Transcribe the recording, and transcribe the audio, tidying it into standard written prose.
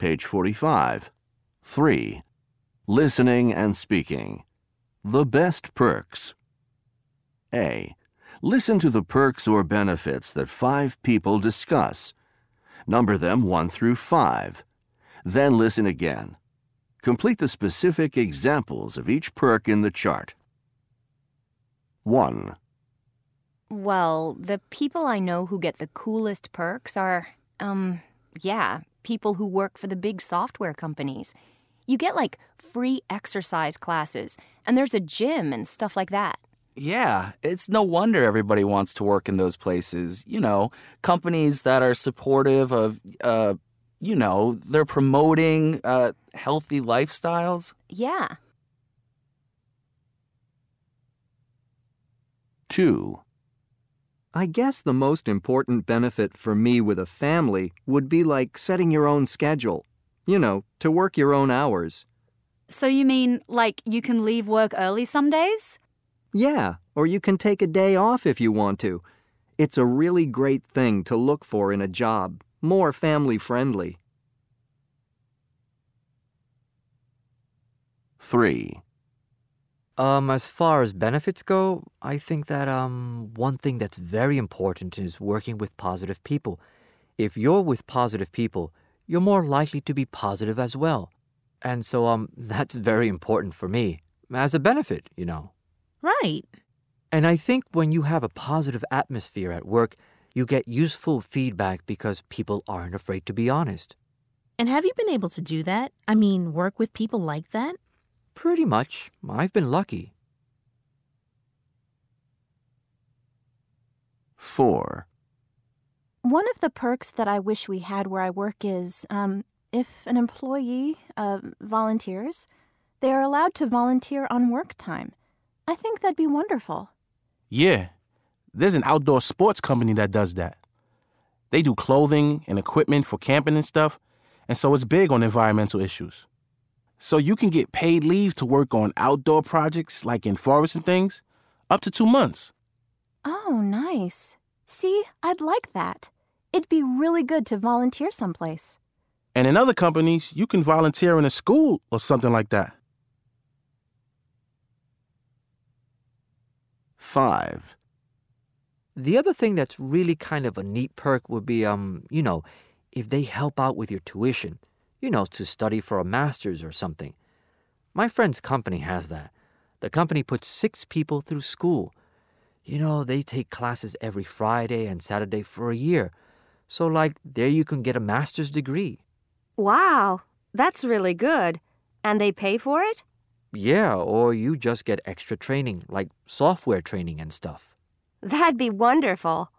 page 45. 3. Listening and speaking. The best perks. A. Listen to the perks or benefits that 5 people discuss. Number them 1 through 5. Then listen again. Complete the specific examples of each perk in the chart. 1. Well, the people I know who get the coolest perks are, people who work for the big software companies. You get, like, free exercise classes, and there's a gym and stuff like that. Yeah, it's no wonder everybody wants to work in those places. You know, companies that are supportive of, they're promoting healthy lifestyles. Yeah. 2. I guess the most important benefit for me with a family would be like setting your own schedule. You know, to work your own hours. So you mean, like, you can leave work early some days? Yeah, or you can take a day off if you want to. It's a really great thing to look for in a job, more family-friendly. 3. As far as benefits go, I think that, one thing that's very important is working with positive people. If you're with positive people, you're more likely to be positive as well. And so, that's very important for me, as a benefit, you know. Right. And I think when you have a positive atmosphere at work, you get useful feedback because people aren't afraid to be honest. And have you been able to do that? I mean, work with people like that? Pretty much. I've been lucky. 4. One of the perks that I wish we had where I work is, if an employee volunteers, they are allowed to volunteer on work time. I think that'd be wonderful. Yeah, there's an outdoor sports company that does that. They do clothing and equipment for camping and stuff, and so it's big on environmental issues. So you can get paid leave to work on outdoor projects like in forests and things, up to 2 months. Oh, nice. See, I'd like that. It'd be really good to volunteer someplace. And in other companies, you can volunteer in a school or something like that. 5. The other thing that's really kind of a neat perk would be, if they help out with your tuition, to study for a master's or something. My friend's company has that. The company puts 6 people through school. They take classes every Friday and Saturday for a year. So, there you can get a master's degree. Wow, that's really good. And they pay for it? Yeah, or you just get extra training, like software training and stuff. That'd be wonderful.